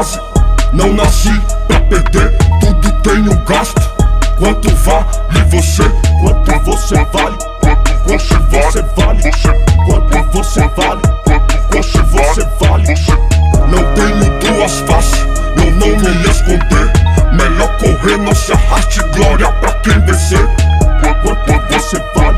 fase, não nasci pra perder, tudo tem um gasto. Quanto vale você? Quanto você vale? Quanto você vale? Quanto você vale? Quanto você vale? Não tenho duas faces, eu não me esconder. Melhor correr, não se arraste, glória pra quem vencer. Quanto você vale?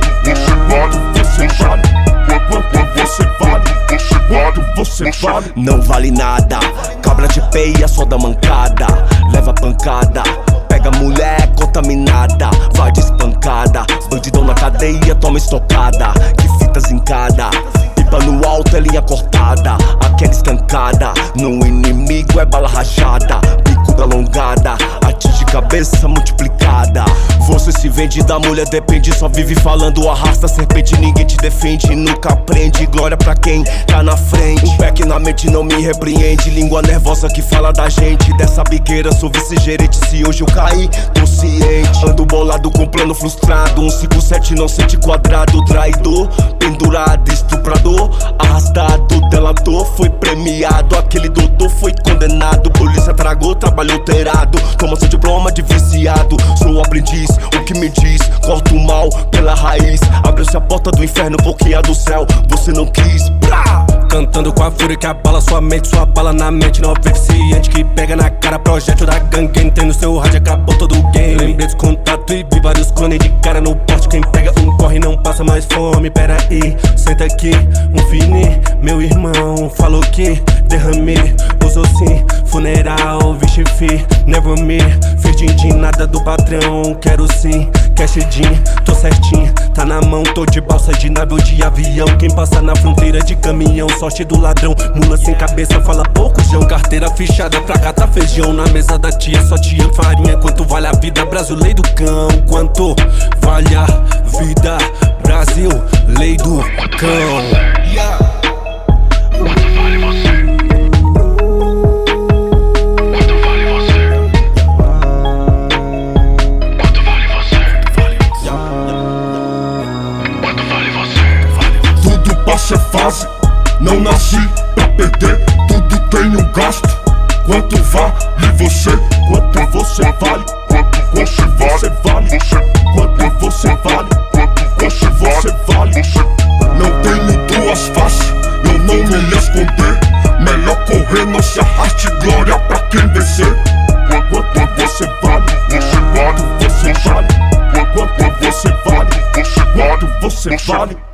Você vale? Quanto você vale? Quanto você vale? Não vale nada, cabra de peia só dá mancada. Leva pancada, pega mulher contaminada, vai de espancada. Bandidão na cadeia, toma estocada. Que fita zincada, pipa no alto é linha cortada. Aquela estancada, no inimigo é bala rachada. Bico alongada, atinge cabeça multiplicada. Você se vende da mulher, depende, só vive falando, arrasta serpente. Ninguém te defende, nunca aprende. Glória pra quem tá na frente. Um back na mente não me repreende. Língua nervosa que fala da gente. Dessa biqueira sou vice-gerente, se hoje eu cair, tô ciente. Ando bolado com plano frustrado, 157 não sente quadrado. Traidor, pendurado, estuprador, arrastado, delator, foi premiado. Aquele doutor foi condenado, polícia tragou, trabalho alterado. Toma seu diploma de viciado, sou aprendiz, o que me diz, corta o mal pela raiz. Abre-se a porta do inferno porque a do céu você não quis. Brá! Cantando com a fúria que abala sua mente, sua bala na mente não eficiente. Que pega na cara, projétil da gangue. Tem no seu rádio, acabou todo o game. Lembrei dos contatos e vi vários clones de cara no poste. Quem pega um corre não passa mais fome. Pera aí, senta aqui, um fini. Meu irmão falou que derramei, usou sim, funeral, vixe fi, never me. Fiz din-din, nada do patrão, quero sim, cash din, tô certinho, tá na mão, tô de balsa de nave ou de avião. Quem passa na fronteira de caminhão, sorte do ladrão, mula sem cabeça, fala pouco jão. Carteira fechada pra catar feijão, na mesa da tia, só tia farinha. Quanto vale a vida, Brasil, lei do cão? Quanto vale a vida, Brasil, lei do cão? Tudo passa fase, não nasci pra perder, tudo tem um gasto. Quanto vale você? Quanto você vale? Quanto você vale? Quanto você vale? Quanto você vale? Não tenho duas faces, eu não me esconder. Melhor correr, não se arraste, glória pra quem vencer. Quanto você vale? Quanto você vale? Quanto você vale? Quanto você vale?